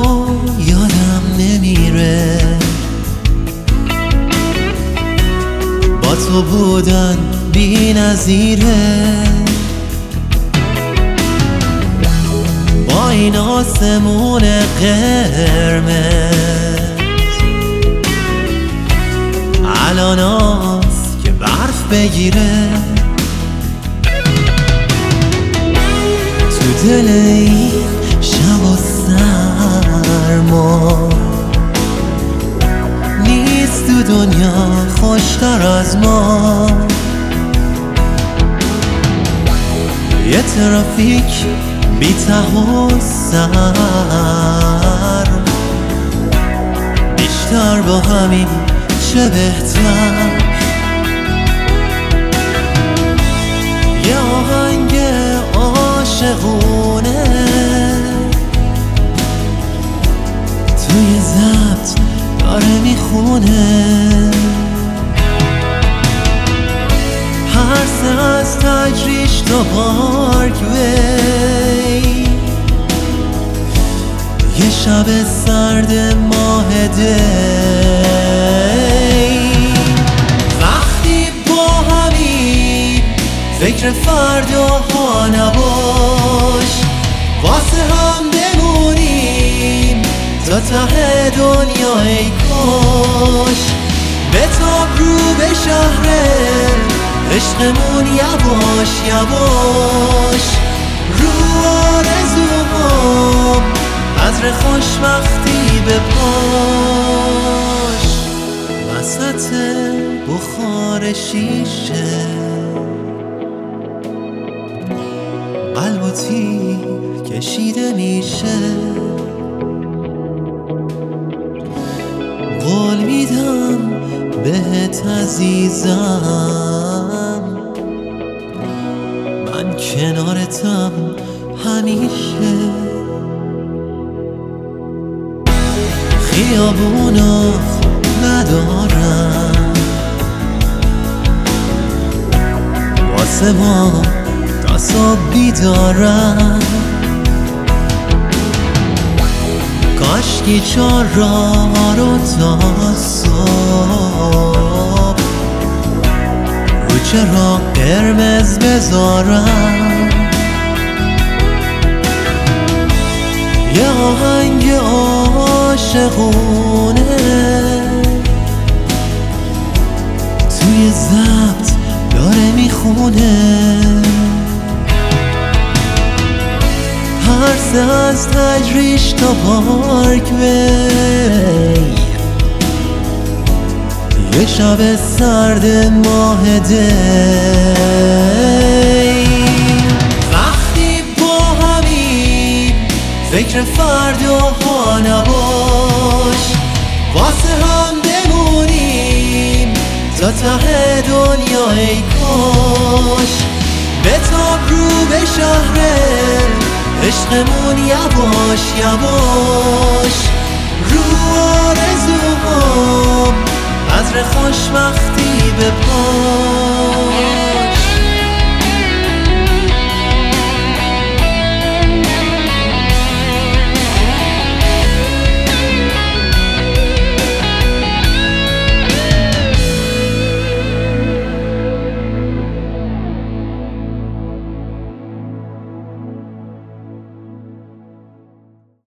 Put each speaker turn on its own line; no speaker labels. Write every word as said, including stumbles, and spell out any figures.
یادم نمیره، با تو بودن بی نظیره. با این آسمون قرمز الان هست که برف بگیره. تو دل این شب و سرما نیست تو دنیا خوشتر از ما. یه ترافیک بی ته و سر، بیشتر با همین چه بهتر. یه آهنگ عاشقونه توی ضبط داره میخونه. هر سه از تجریش تا پارک وی، یه شب سرد ماه دی. وقتی با همین فکر فرداها نباش، واسه هم بمونیم تا ته دنیا. ای کاش بتاب رو به شهر عشقمون یواش یواش، رو آرزوهام عطر خوشبختی به پاش. وسط بخار شیشه قلب و تیر کشیده میشه. قول میدم بهت عزیزم، من کنارتم همیشه. خیابونات ندارم واسه ما تا صبح بیدارم. کاشکی چار راه رو تا صبح رو چراغ قرمز بذارم. یه آهنگ عاشقونه توی ضبط داره میخونه. هر سه از تجریش تا پارک وی، یه شب سرد ماه دی. وقتی با همین فکر فرداها نباش، واسه هم بمونیم تا ته دنیا. ای کاش بتاب رو به شهر عشقمون یواش یواش،